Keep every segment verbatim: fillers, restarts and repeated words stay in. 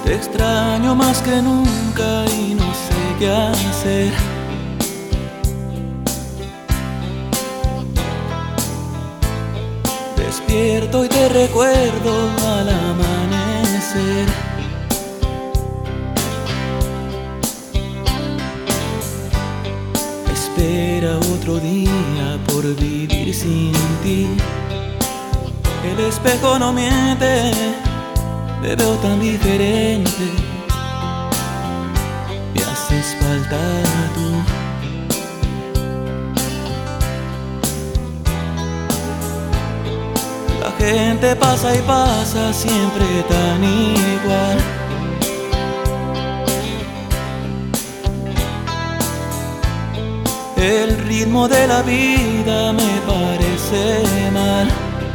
Te extraño más que nunca y no sé qué hacer. Despierto y te recuerdo al amanecer. Espera otro día por vivir sin ti. El espejo no miente, te veo tan diferente. Me haces falta tú. La gente pasa y pasa siempre tan igual. El ritmo de la vida me parece mal.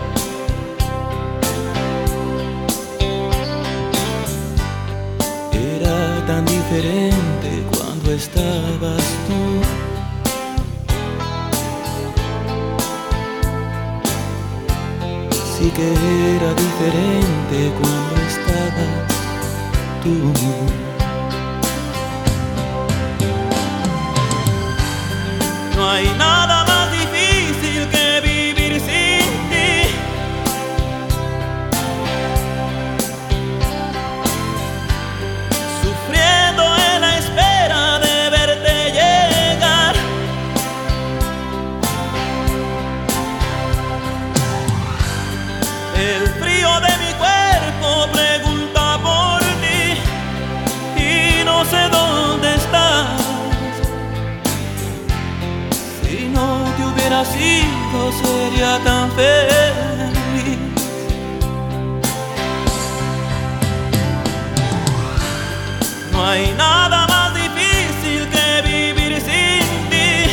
Era tan diferente cuando estabas tú. Sí que era diferente cuando estabas tú. No hay nada más difícil que vivir sin ti. Sufriendo en la espera de verte llegar. El frío de mi cuerpo pregunta por ti y no sé dónde estás. Si no te hubieras ido sería tan feliz. No hay nada más difícil que vivir sin ti.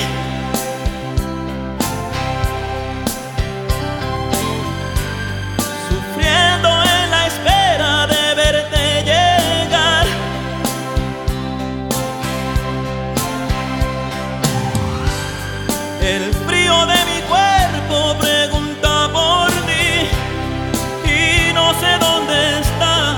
Sufriendo en la espera de verte llegar. El frío de mi cuerpo pregunta por ti y no sé dónde estás.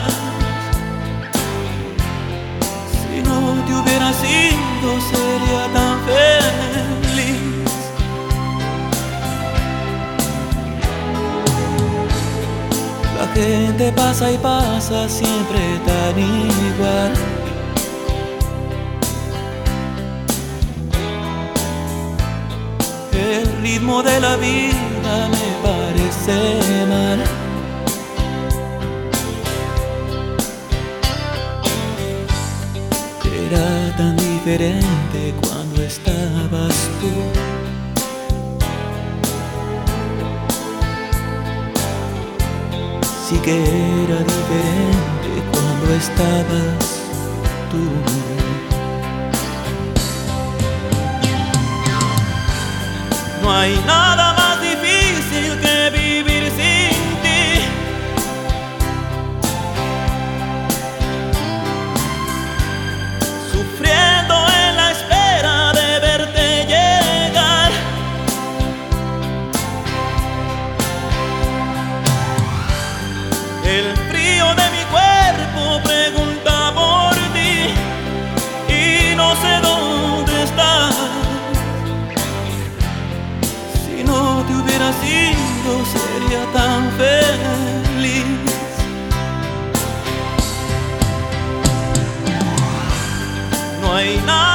Si no te hubieras ido sería tan feliz. La gente pasa y pasa siempre tan igual. El ritmo de la vida me parece mal. Era tan diferente cuando estabas tú. Sí que era diferente cuando estabas tú. No hay nada más difícil que vivir sin ti. Sufriendo en la espera de verte llegar. El frío de mi cuerpo pregunta por ti y no sé dónde estás. Si no te hubieras ido sería tan feliz. No hay nada